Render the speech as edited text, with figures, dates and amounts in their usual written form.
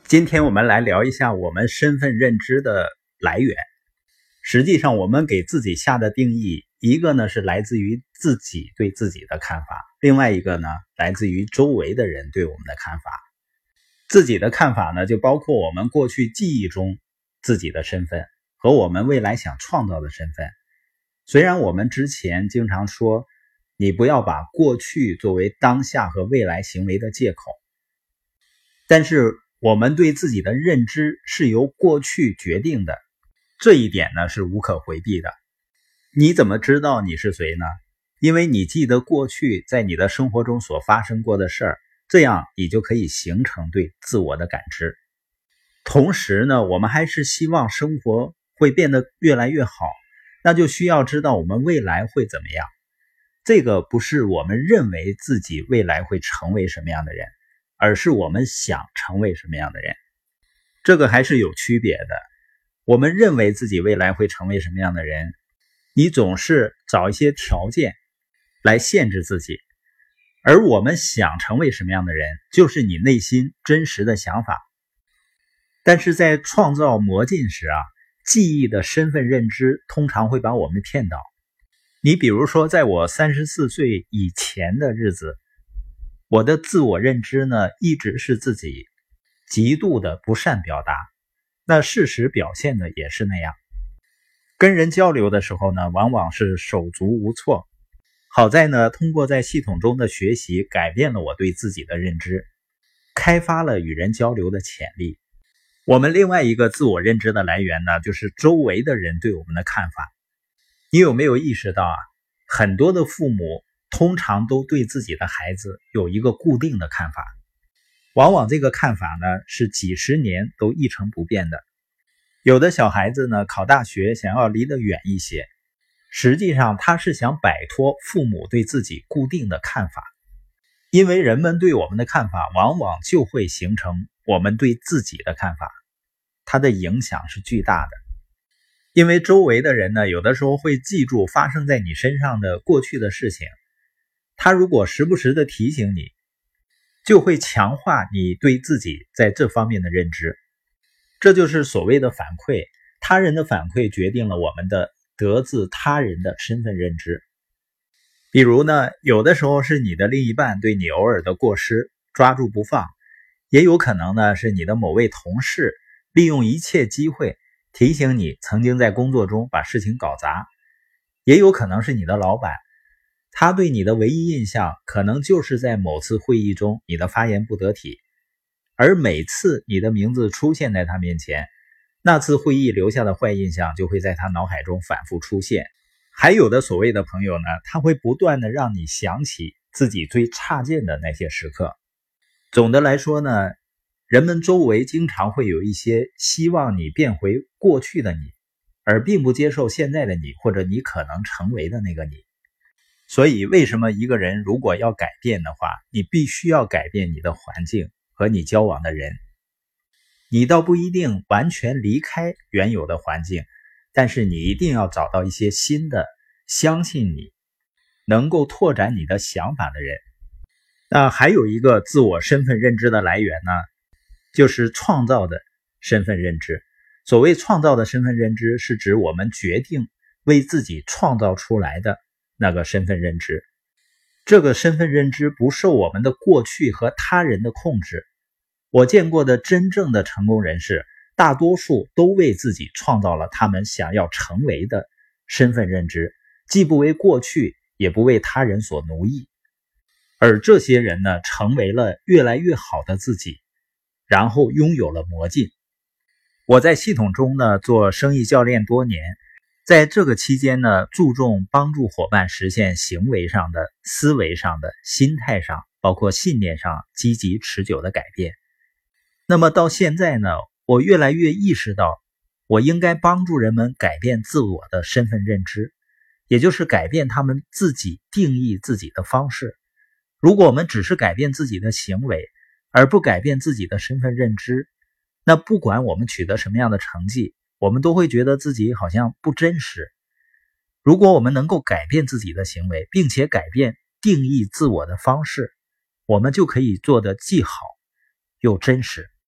今天我们来聊一下我们身份认知的来源。实际上我们给自己下的定义，一个呢是来自于自己对自己的看法，另外一个呢来自于周围的人对我们的看法。自己的看法呢就包括我们过去记忆中自己的身份和我们未来想创造的身份。虽然我们之前经常说你不要把过去作为当下和未来行为的借口，但是我们对自己的认知是由过去决定的，这一点呢是无可回避的。你怎么知道你是谁呢？因为你记得过去在你的生活中所发生过的事儿，这样你就可以形成对自我的感知。同时呢，我们还是希望生活会变得越来越好，那就需要知道我们未来会怎么样。这个不是我们认为自己未来会成为什么样的人，而是我们想成为什么样的人。这个还是有区别的。我们认为自己未来会成为什么样的人，你总是找一些条件来限制自己，而我们想成为什么样的人，就是你内心真实的想法。但是在创造魔镜时记忆的身份认知通常会把我们骗倒。你比如说，在我34岁以前的日子，我的自我认知呢，一直是自己极度的不善表达，那事实表现的也是那样。跟人交流的时候呢，往往是手足无措。好在呢，通过在系统中的学习，改变了我对自己的认知，开发了与人交流的潜力。我们另外一个自我认知的来源呢，就是周围的人对我们的看法。你有没有意识到很多的父母通常都对自己的孩子有一个固定的看法，往往这个看法呢是几十年都一成不变的。有的小孩子呢考大学想要离得远一些，实际上他是想摆脱父母对自己固定的看法，因为人们对我们的看法往往就会形成我们对自己的看法，它的影响是巨大的。因为周围的人呢，有的时候会记住发生在你身上的过去的事情，他如果时不时的提醒你，就会强化你对自己在这方面的认知。这就是所谓的反馈，他人的反馈决定了我们的得自他人的身份认知。比如呢，有的时候是你的另一半对你偶尔的过失抓住不放，也有可能呢是你的某位同事利用一切机会提醒你曾经在工作中把事情搞砸，也有可能是你的老板，他对你的唯一印象可能就是在某次会议中你的发言不得体，而每次你的名字出现在他面前，那次会议留下的坏印象就会在他脑海中反复出现。还有的所谓的朋友呢，他会不断的让你想起自己最差劲的那些时刻。总的来说呢，人们周围经常会有一些希望你变回过去的你，而并不接受现在的你，或者你可能成为的那个你。所以为什么一个人如果要改变的话，你必须要改变你的环境和你交往的人。你倒不一定完全离开原有的环境，但是你一定要找到一些新的相信你能够拓展你的想法的人。那还有一个自我身份认知的来源呢，就是创造的身份认知。所谓创造的身份认知，是指我们决定为自己创造出来的那个身份认知。这个身份认知不受我们的过去和他人的控制。我见过的真正的成功人士，大多数都为自己创造了他们想要成为的身份认知，既不为过去，也不为他人所奴役。而这些人呢，成为了越来越好的自己，然后拥有了魔镜。我在系统中呢做生意教练多年，在这个期间呢，注重帮助伙伴实现行为上的、思维上的、心态上，包括信念上积极持久的改变。那么到现在呢，我越来越意识到，我应该帮助人们改变自我的身份认知，也就是改变他们自己定义自己的方式。如果我们只是改变自己的行为，而不改变自己的身份认知，那不管我们取得什么样的成绩，我们都会觉得自己好像不真实。如果我们能够改变自己的行为，并且改变定义自我的方式，我们就可以做得既好又真实。